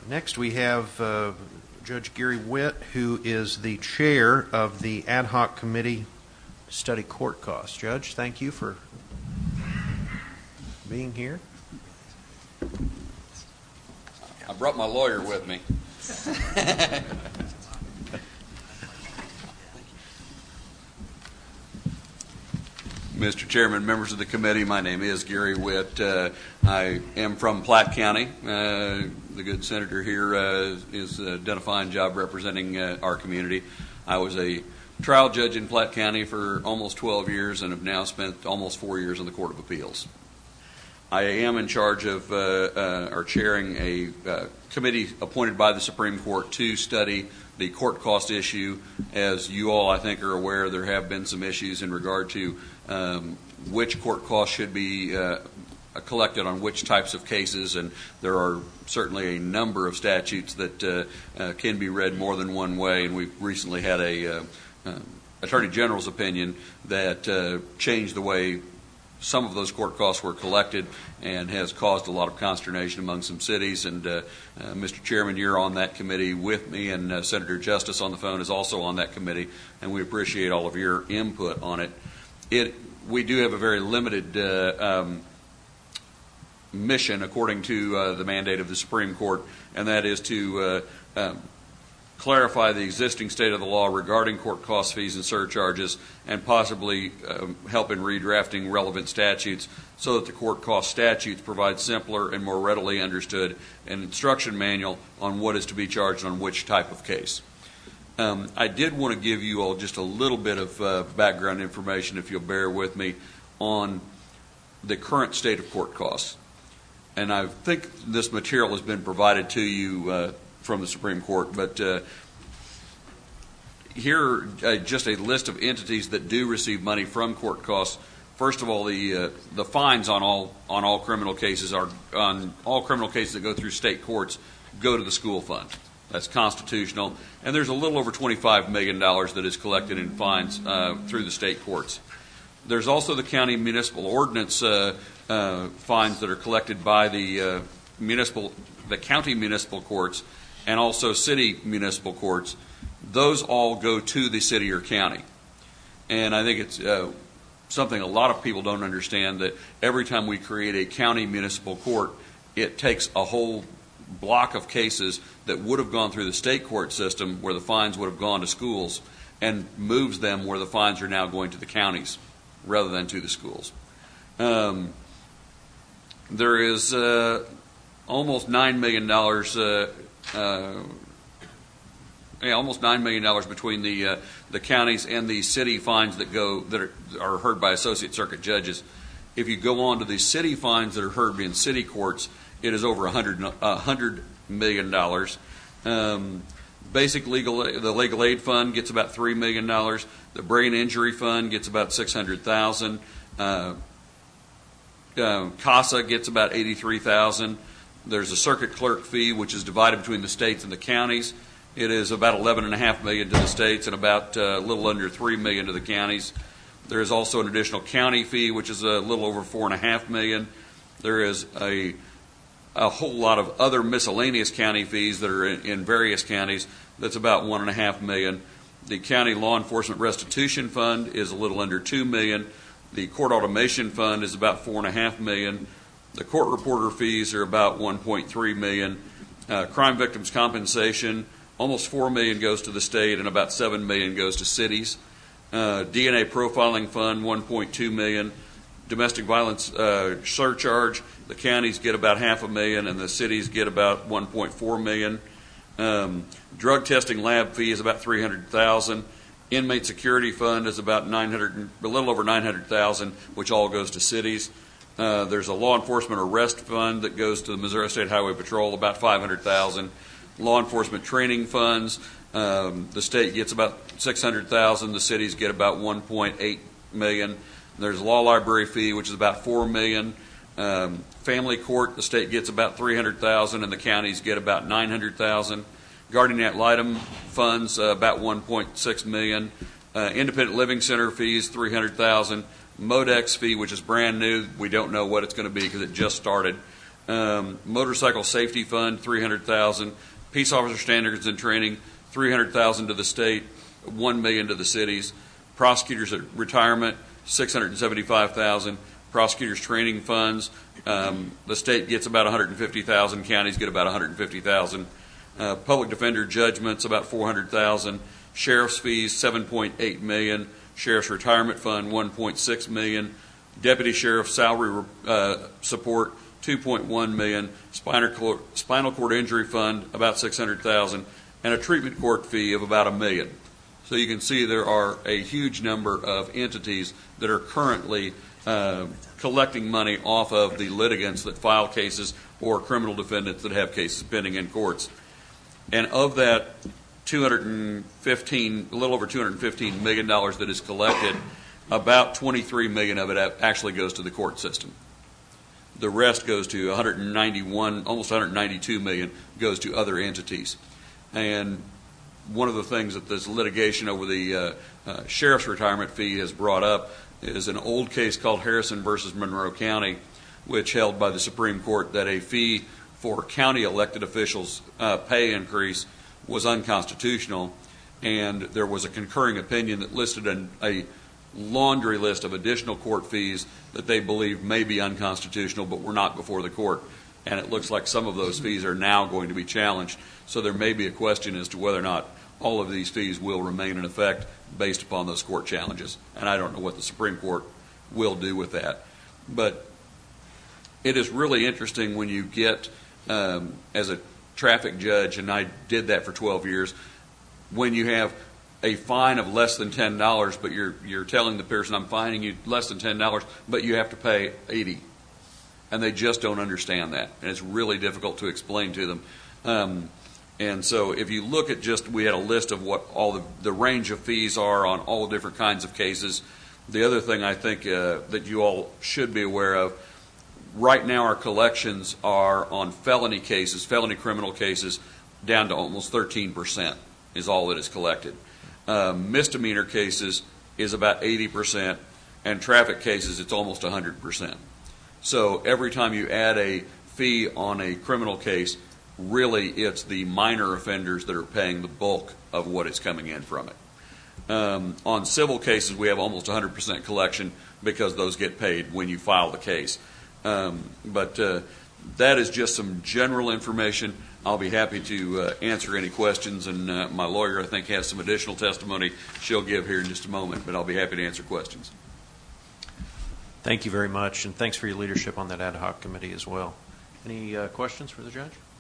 Next we have Judge Gary Witt, who is the chair of the Ad Hoc Committee to Study Court Costs. Judge, thank you for being here. I brought my lawyer with me. Mr. Chairman, members of the committee, my name is Gary Witt. I am from Platte County. The good senator here is done a fine job representing our community. I was a trial judge in Platte County for almost 12 years and have now spent almost 4 years on the Court of Appeals. I am in charge of or chairing a committee appointed by the Supreme Court to study the court cost issue. As you all, I think, are aware, there have been some issues in regard to which court costs should be collected on which types of cases, and there are certainly a number of statutes that can be read more than one way, and we've recently had a Attorney General's opinion that changed the way some of those court costs were collected and has caused a lot of consternation among some cities. And Mr. Chairman, you're on that committee with me, and Senator Justice on the phone is also on that committee, and we appreciate all of your input on it. We do have a very limited mission according to the mandate of the Supreme Court, and that is to clarify the existing state of the law regarding court cost fees and surcharges, and possibly help in redrafting relevant statutes so that the court cost statutes provide simpler and more readily understood an instruction manual on what is to be charged on which type of case. I did want to give you all just a little bit of background information, if you'll bear with me, on the current state of court costs. And I think this material has been provided to you from the Supreme Court, but here just a list of entities that do receive money from court costs. First of all, the fines on all criminal cases that go through state courts go to the school fund. That's constitutional, and there's a little over $25 million that is collected in fines through the state courts. There's also the county municipal ordinance fines that are collected by the county municipal courts and also city municipal courts. Those all go to the city or county. And I think it's something a lot of people don't understand, that every time we create a county municipal court, it takes a whole block of cases that would have gone through the state court system where the fines would have gone to schools and moves them where the fines are now going to the counties rather than to the schools. There is almost $9 million almost $9 million between the counties and the city fines that are heard by associate circuit judges. If you go on to the city fines that are heard in city courts, it is over $100 million. The legal aid fund gets about $3 million. The brain injury fund gets about $600,000. CASA gets about $83,000. There's a circuit clerk fee, which is divided between the states and the counties. It is about $11.5 million to the states and about a little under $3 million to the counties. There is also an additional county fee, which is a little over $4.5 million. There is a whole lot of other miscellaneous county fees that are in various counties. That's about $1.5 million. The county law enforcement restitution fund is a little under $2 million. The court automation fund is about $4.5 million. The court reporter fees are about $1.3 million. Crime victims compensation, almost $4 million goes to the state and about $7 million goes to cities. DNA profiling fund, $1.2 million. Domestic violence surcharge, the counties get about $500,000 and the cities get about $1.4 million. Drug testing lab fee is about $300,000. Inmate security fund is about a little over $900,000, which all goes to cities. There's a law enforcement arrest fund that goes to the Missouri State Highway Patrol, about $500,000. Law enforcement training funds, the state gets about $600,000. The cities get about $1.8 million. There's a law library fee, which is about $4 million. Family court, the state gets about $300,000 and the counties get about $900,000. Guardian ad litem funds, about $1.6 million. Independent living center fees, $300,000. MODEX fee, which is brand new. We don't know what it's going to be because it just started. Motorcycle Safety Fund, $300,000. Peace Officer Standards and Training, $300,000 to the state, $1 million to the cities. Prosecutors at Retirement, $675,000. Prosecutors Training Funds, the state gets about $150,000. Counties get about $150,000. Public Defender Judgments, about $400,000. Sheriff's Fees, $7.8 million. Sheriff's Retirement Fund, $1.6 million. Deputy Sheriff Salary Support, $2.1 million. Spinal Cord Injury Fund, about $600,000, and a treatment court fee of about $1 million. So you can see there are a huge number of entities that are currently collecting money off of the litigants that file cases or criminal defendants that have cases pending in courts. And of that a little over $215 million that is collected, about $23 million of it actually goes to the court system. The rest goes to almost $192 million goes to other entities. And one of the things that this litigation over the sheriff's retirement fee has brought up is an old case called Harrison versus Monroe County, which held by the Supreme Court that a fee for county elected officials' pay increase was unconstitutional, and there was a concurring opinion that listed a laundry list of additional court fees that they believe may be unconstitutional but were not before the court. And it looks like some of those fees are now going to be challenged. So there may be a question as to whether or not all of these fees will remain in effect based upon those court challenges. And I don't know what the Supreme Court will do with that. But it is really interesting when you get, as a traffic judge, and I did that for 12 years, when you have a fine of less than $10, but you're telling the person, I'm fining you less than $10, but you have to pay $80. And they just don't understand that. And it's really difficult to explain to them. And so if you look at we had a list of what all the range of fees are on all different kinds of cases. The other thing I think that you all should be aware of, right now our collections are on felony cases, felony criminal cases, down to almost 13% is all that is collected. Misdemeanor cases is about 80%, and traffic cases it's almost 100%. So every time you add a fee on a criminal case, really it's the minor offenders that are paying the bulk of what is coming in from it. On civil cases, we have almost 100% collection because those get paid when you file the case. But that is just some general information. I'll be happy to answer any questions, and my lawyer, I think, has some additional testimony she'll give here in just a moment, but I'll be happy to answer questions. Thank you very much, and thanks for your leadership on that ad hoc committee as well. Any questions for the judge?